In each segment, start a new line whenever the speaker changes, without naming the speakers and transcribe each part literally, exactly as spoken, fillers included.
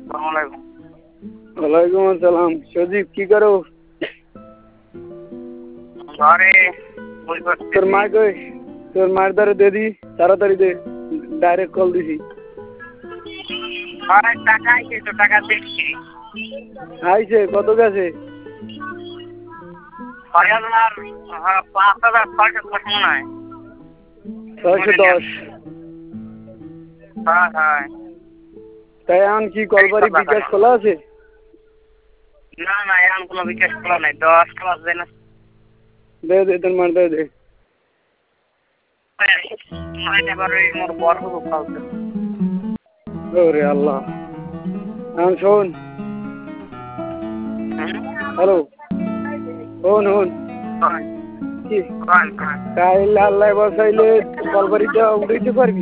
ওয়ালাইকুম আসসালাম। সজীব কি করো? তোর মা কই? তোর মার দ্বারা দে দি, তাড়াতাড়ি দে, ডাইরেক্ট কল দিছি।
টাকা আইছে তো, টাকা দেখছি।
আইছে কত গেছে?
ছয় হাজার পাঁচ হাজার ছয়শো মনে হয়।
ছয়শো দশ।
হ্যাঁ হ্যাঁ।
তাই এখন কি কলবাড়ি বিকাশ খোলা আছে?
না না, এখন কোনো বিকাশ খোলা নাই। দশ ক্লাস দেয় না।
দে দে তোর মার দে দে।
মোর বড় হবো কালকে।
ওরে আল্লাহ। এখন শোন, হ্যালো, শোন শোন কাইল আল্লাহ বসাইলে কলবাড়িটা উঠাইতে পারবি?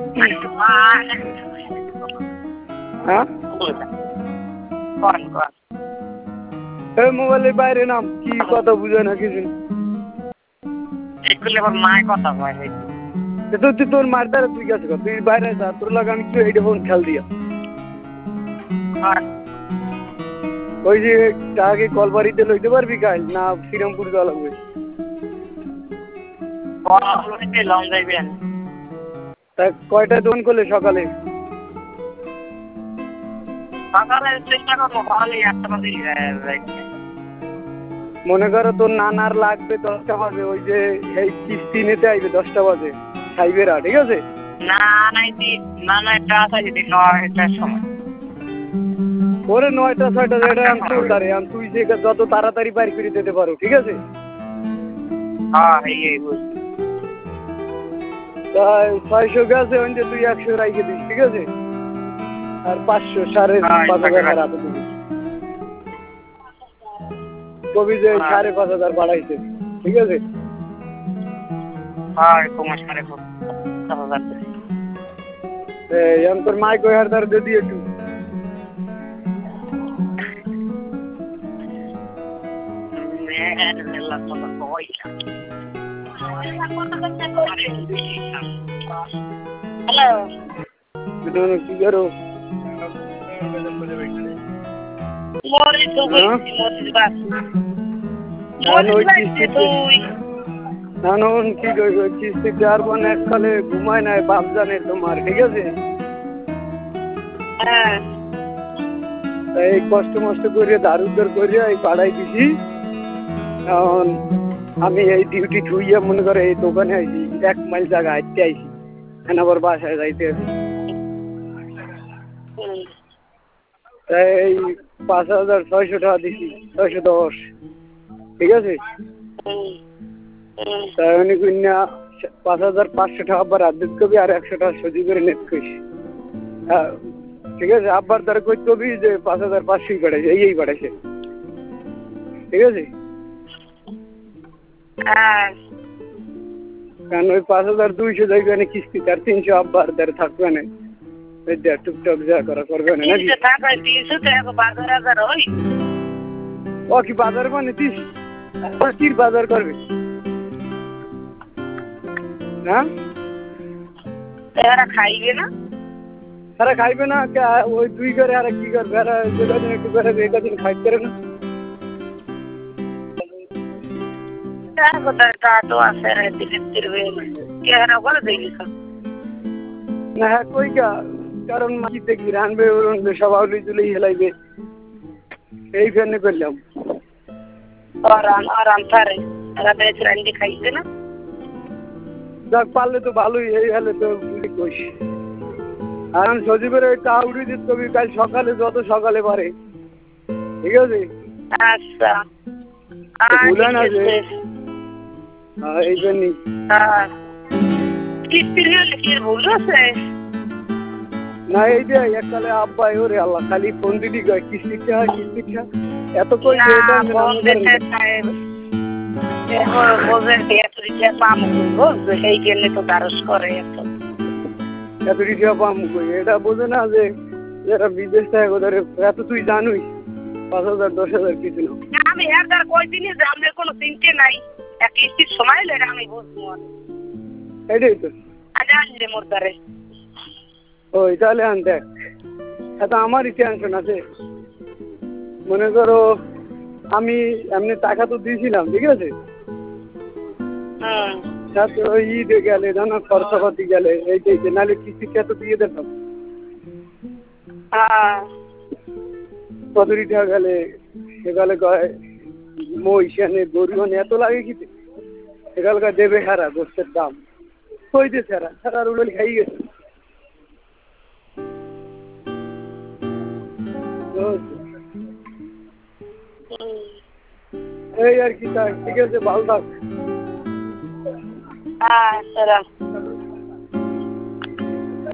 হ্যাঁ, মোবাইলের বাইরে নাম, কি কথা বুঝে না কিছু।
মায়ের কথা কয়
তুই তোর মার দ্বারা তুই গেছে তুই বাইরে যা, তোর লাগে আমি একটু এইটা ফোন খেয়াল দিয়া ওই যে টাকা কলবাড়িতে লইতে পারবি কাল না শ্রীরামপুর যাওয়া লাগবে? তা কয়টায় দোকান করলে সকালে? মনে করো তোর নানার লাগবে দশটা বাজে, ওই যে এই কিস্তি নিতে আইবে দশটা বাজে সাইবেরা, ঠিক আছে?
না নয়টার সময়।
ওরে নয়টা ছয়টা যেটা আমি তোর দাঁড়ে আমি তুই যে যত তাড়াতাড়ি বাইর করে দিতে পারো, ঠিক আছে?
হ্যাঁ,
তাই ছয়শো গেছে ওইটা তুই একশো রাইখে দিস, ঠিক আছে? আর পাঁচশো সাড়ে পাঁচ হাজার হাতে দিবি, কবি যে সাড়ে পাঁচ হাজার বাড়াইছে, ঠিক আছে? এই আমি তোর মাইক ওই হার দ্বারা দিয়ে একটু কি করো? কি কিস্তি চার বোন এককালে ঘুমায় নাই, বাপ জানে তোমার, ঠিক আছে? এই কষ্ট মষ্ট করে ধার উদ্ধার করে এই পাড়াই দিছি। এখন আমি এই ডিউটি ধুইয়া মনে করে এই দোকানে আইছি, এক মাইল জায়গা হাঁটতে আইছি, এখন আবার বাসায় যাইতে হবে। এই পাঁচ হাজার ছয়শো টাকা দিছি, ছয়শো দশ, ঠিক আছে? তাই উনি কিনা পাঁচ হাজার পাঁচশো টাকা আব্বার আবৃত করবি আর একশো টাকা সজি করে নেট করিস, ঠিক আছে? আব্বার দ্বারা কই কবি যে পাঁচ হাজার পাঁচশোই পাঠাইছে, এই এই পাঠাইছে, ঠিক আছে? কারণ ওই পাঁচ হাজার দুইশো যাইবে না কিস্তি, তার তিনশো আব্বার দ্বারা থাকবে না, টুকটাক যা করা করবে না নাকি? ও কি বাজার মানে তিস কির বাজার করবে? হ্যাঁ,
খাইবে না,
তারা খাইবে না, ওই দুই করে আর কি করবে? আর যেদিন একটু করে একদিন খাইতে পারে না। হ্যাঁ কই গা, কারণ মাটি দেখি রানবে উড়বে সব আউলি তুলেই হেলাইবে, এই ফেনে করলাম। যাক পারলে তো ভালোই, এই হলে তো কইস। আর আমি সজীবের ওই টা উড়ি দিত কবি কাল সকালে, যত সকালে পারে, ঠিক আছে?
আচ্ছা,
ভুলেন আছে এই জন্যই। না এই যে এককালে আব্বাই ওরে আল্লাহ খালি ফোন দিলি কিস্তিটা কিস্তিটা এত কই এটা বোঝে না যে যারা বিদেশ থাকে ওদের এত তুই জানুই পাঁচ হাজার দশ হাজার কিছু না।
আমি একবার কইদিনই যে আমাদের কোনো চিন্তা নাই, এক কিস্তির সময় লেগে আমি বুঝবো।
এটাই তো
আজ আসলে মোর দ্বারে
ওই তাহলে আন দেখ এটা আমারই টেনশন আছে। মনে করো আমি এমনি টাকা তো দিয়েছিলাম, ঠিক আছে,
হুম।
তারপর ওই ঈদে গেলে জানো খরচাপাতি গেলে এই যে এই যে নাহলে কিস্তিটা তো দিয়ে দিতাম।
হ্যাঁ।
কদুরি টাকা গেলে সেগালে কয় মহিষানে গরুয়ানে এত লাগে কি সেগালকা দেবে হারা গোষ্ঠের দাম হইতে ছাড়া ছাড়ার উড়ল খাই গেছে। এই আর কি, ঠিক আছে, ভালো থাক।
হ্যাঁ,